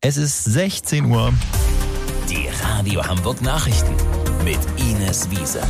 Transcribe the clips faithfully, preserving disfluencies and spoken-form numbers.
Es ist sechzehn Uhr. Die Radio Hamburg Nachrichten mit Ines Wiese.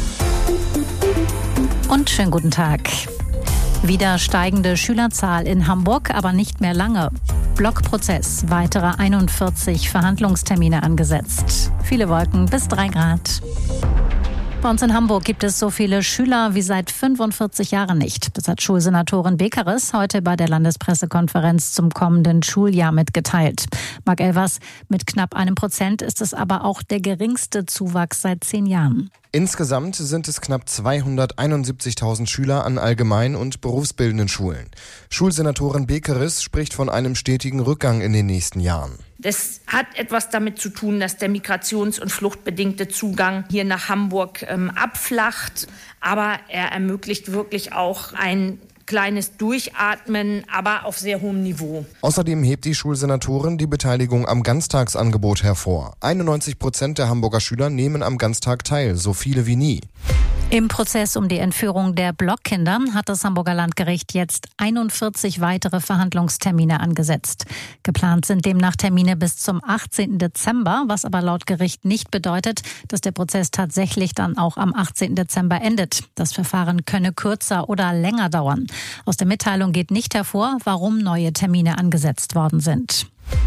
Und schönen guten Tag. Wieder steigende Schülerzahl in Hamburg, aber nicht mehr lange. Blockprozess, weitere einundvierzig Verhandlungstermine angesetzt. Viele Wolken bis drei Grad. Bei uns in Hamburg gibt es so viele Schüler wie seit fünfundvierzig Jahren nicht. Das hat Schulsenatorin Bekeres heute bei der Landespressekonferenz zum kommenden Schuljahr mitgeteilt. Marc Elvers, mit knapp einem Prozent ist es aber auch der geringste Zuwachs seit zehn Jahren. Insgesamt sind es knapp zweihunderteinundsiebzigtausend Schüler an allgemein- und berufsbildenden Schulen. Schulsenatorin Bekeres spricht von einem stetigen Rückgang in den nächsten Jahren. Das hat etwas damit zu tun, dass der migrations- und fluchtbedingte Zugang hier nach Hamburg ähm, abflacht. Aber er ermöglicht wirklich auch ein kleines Durchatmen, aber auf sehr hohem Niveau. Außerdem hebt die Schulsenatorin die Beteiligung am Ganztagsangebot hervor. einundneunzig Prozent der Hamburger Schüler nehmen am Ganztag teil, so viele wie nie. Im Prozess um die Entführung der Blockkinder hat das Hamburger Landgericht jetzt einundvierzig weitere Verhandlungstermine angesetzt. Geplant sind demnach Termine bis zum achtzehnten Dezember, was aber laut Gericht nicht bedeutet, dass der Prozess tatsächlich dann auch am achtzehnten Dezember endet. Das Verfahren könne kürzer oder länger dauern. Aus der Mitteilung geht nicht hervor, warum neue Termine angesetzt worden sind.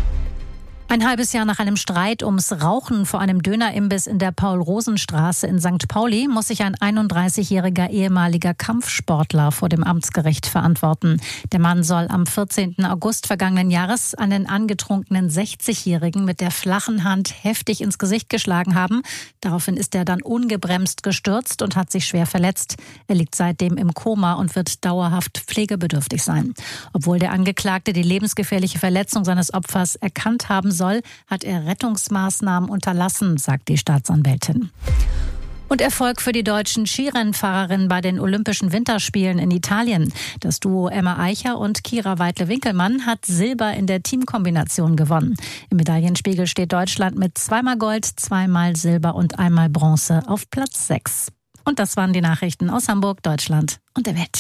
Ein halbes Jahr nach einem Streit ums Rauchen vor einem Dönerimbiss in der Paul-Rosen-Straße in Sankt Pauli muss sich ein einunddreißigjähriger ehemaliger Kampfsportler vor dem Amtsgericht verantworten. Der Mann soll am vierzehnten August vergangenen Jahres einen angetrunkenen sechzigjährigen mit der flachen Hand heftig ins Gesicht geschlagen haben. Daraufhin ist er dann ungebremst gestürzt und hat sich schwer verletzt. Er liegt seitdem im Koma und wird dauerhaft pflegebedürftig sein. Obwohl der Angeklagte die lebensgefährliche Verletzung seines Opfers erkannt haben soll, hat er Rettungsmaßnahmen unterlassen, sagt die Staatsanwältin. Und Erfolg für die deutschen Skirennfahrerinnen bei den Olympischen Winterspielen in Italien. Das Duo Emma Eicher und Kira Weidle-Winkelmann hat Silber in der Teamkombination gewonnen. Im Medaillenspiegel steht Deutschland mit zweimal Gold, zweimal Silber und einmal Bronze auf Platz sechs. Und das waren die Nachrichten aus Hamburg, Deutschland und der Welt.